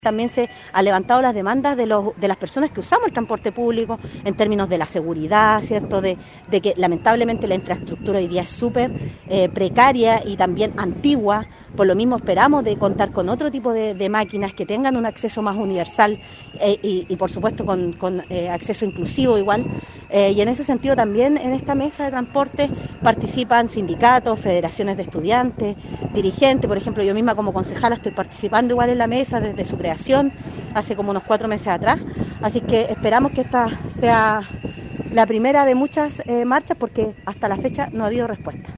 También se han levantado las demandas de las personas que usamos el transporte público en términos de la seguridad, ¿cierto? De que lamentablemente la infraestructura hoy día es súper precaria y también antigua. Por lo mismo esperamos de contar con otro tipo de máquinas que tengan un acceso más universal y por supuesto con acceso inclusivo igual. Y en ese sentido también en esta mesa de transporte participan sindicatos, federaciones de estudiantes, dirigentes. Por ejemplo, yo misma como concejala estoy participando igual en la mesa desde su creación, hace como unos 4 meses atrás. Así que esperamos que esta sea la primera de muchas marchas porque hasta la fecha no ha habido respuesta.